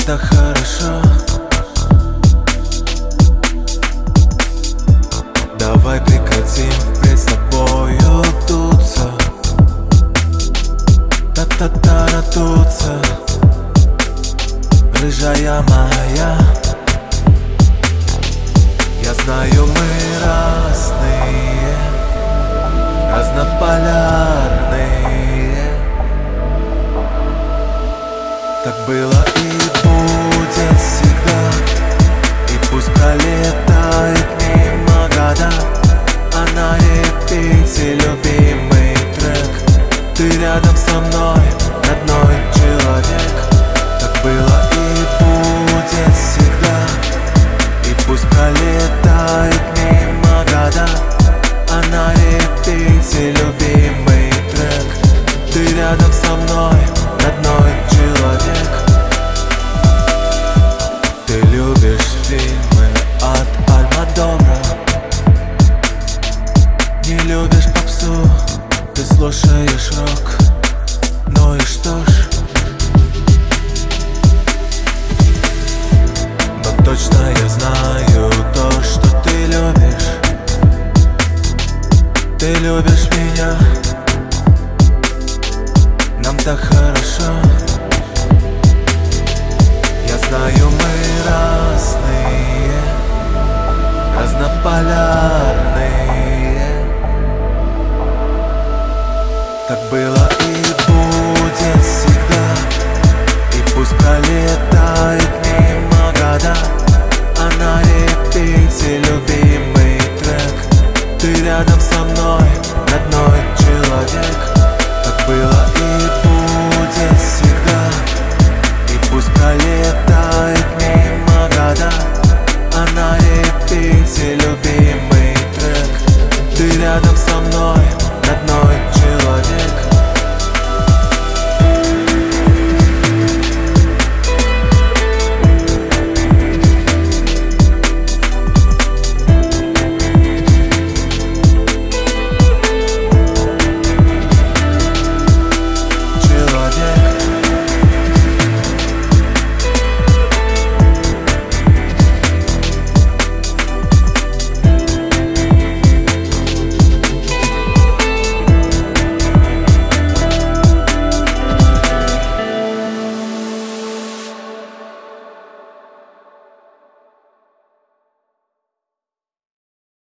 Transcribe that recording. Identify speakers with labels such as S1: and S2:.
S1: так хорошо. Давай прекратим впредь с тобою дуться, та-та-та-ратуться, рыжая моя. Я знаю, мы разные, разнополярные. Так было и будет всегда, и пусть пролетают мимо года, а на репите любимый трек. Ты рядом со мной, родной человек. Так было и будет всегда, и пусть пролетают мимо года, а на репите любимый трек. Ты рядом со мной, родной человек. Ты любишь фильмы от Альмодовара, не любишь попсу, ты слушаешь рок. Ну и что ж, но точно я знаю то, что ты любишь. Ты любишь меня, нам так хорошо. Я знаю, мы разные, разнополярные. Так было